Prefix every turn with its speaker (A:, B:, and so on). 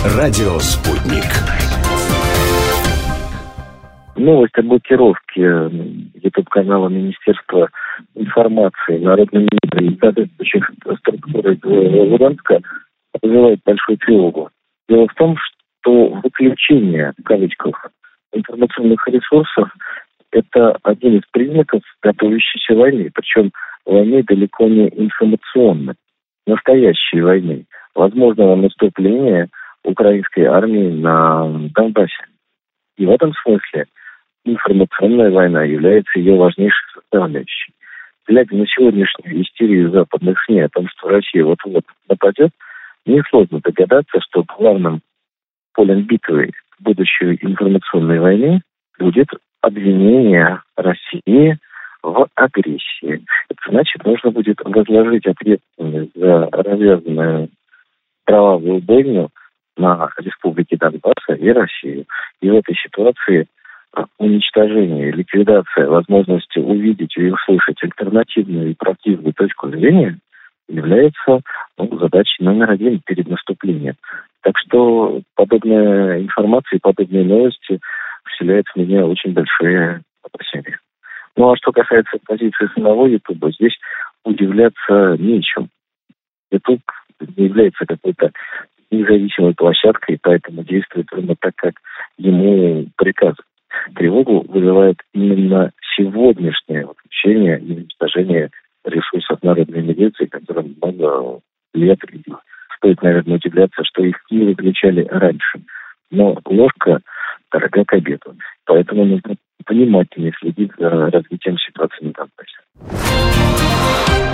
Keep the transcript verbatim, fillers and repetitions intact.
A: Радио «Спутник».
B: Новость о блокировке YouTube-канала Министерства информации, Народной мира и соответствующих структур Луганска вызывает большую тревогу. Дело в том, что выключение, в кавычках, информационных ресурсов – это один из признаков готовящейся войны, причем войны далеко не информационной, настоящей войны, возможного наступления украинской армии на Донбассе. И в этом смысле информационная война является ее важнейшей составляющей. Глядя на сегодняшнюю истерию западных СМИ о том, что Россия вот-вот нападет, несложно догадаться, что главным полем битвы будущей информационной войны будет обвинение России в агрессии. Это значит, нужно будет возложить ответственность за развязанную кровавую бойню на республики Донбасса и Россию. И в этой ситуации уничтожение, ликвидация возможности увидеть и услышать альтернативную и правдивую точку зрения является ну, задачей номер один перед наступлением. Так что подобная информация и подобные новости вселяют в меня очень большие опасения. Ну а что касается позиции самого Ютуба, здесь удивляться нечем. Ютуб не является какой-то независимой площадкой, поэтому действует ровно так, как ему приказывают. Тревогу вызывает именно сегодняшнее выключение и уничтожение ресурсов народной милиции, которым много лет. Стоит, наверное, удивляться, что их не выключали раньше. Но ложка дорога к обеду. Поэтому нужно внимательнее следить за развитием ситуации на Донбассе.